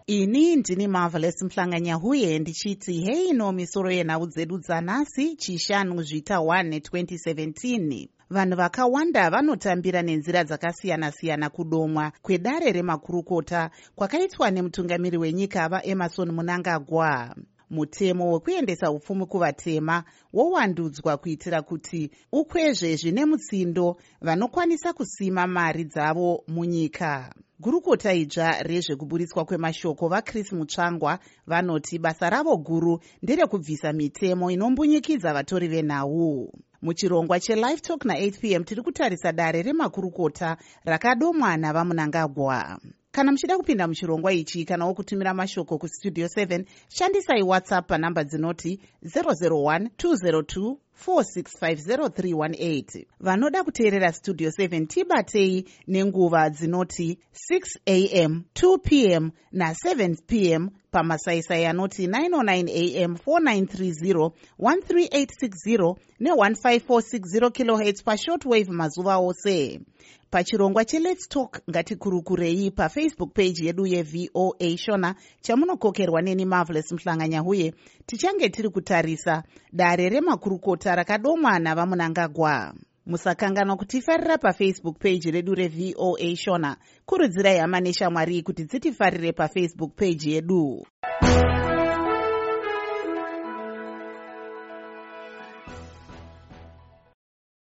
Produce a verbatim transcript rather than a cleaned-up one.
Ini ndini Marvelous Mhlanganyahuye ndichiti hei no misoro yenhau dzedu dzanhasi chishanu zvita one twenty seventeen. Vanhu vakawanda vanotambira nenzira dzakasiyana-siyana kudomwa kwedare remakurukota kwakaitwa nemutungamiri wenyika vaEmmerson Mnangagwa. Mutemo wekuendesa upfumi kuvatema wowandudzwa kuitira kuti ukwezve zvine mutsindo vanokwanisa kusima mari dzavo munyika. Gurukota idzva rezvekuburitswa kwemashoko vaChris Mutsvangwa vanoti basa ravo guru nderekubvisa mitemo inombunyikidza vatori venhau. Muchirongwa cheLive Talk na eight p m tiri kutarisa dare remakurukota rakadomwa navaMnangagwa. Kana muchida kupinda muchirongwa ichi kana wokutumira mashoko kustudio seven, shandisai WhatsApp panhamba dzinoti zero zero one two zero two four six five zero three one eight. Vanoda kuteerera Studio seven tibatei nenguva dzinoti six a m, two p m na seven p m pamasaisai anoti nine oh nine a m, four nine three zero, one three eight six zero ne one five four six zero kilohertz pashortwave mazuva ose. Pachirongwa che Let's Talk ngatikurukurei paFacebook page yedu yeV O A Shona chamunokokerwa neni Marvelous Mhlanganyahuye. Tichange tiri kutarisa dare remakurukota rakadomwa navaMnangagwa. Musakangana kutifarira paFacebook page redu reV O A Shona. Kurudzirai hama neshamwari kuti dzitifarire paFacebook page yedu.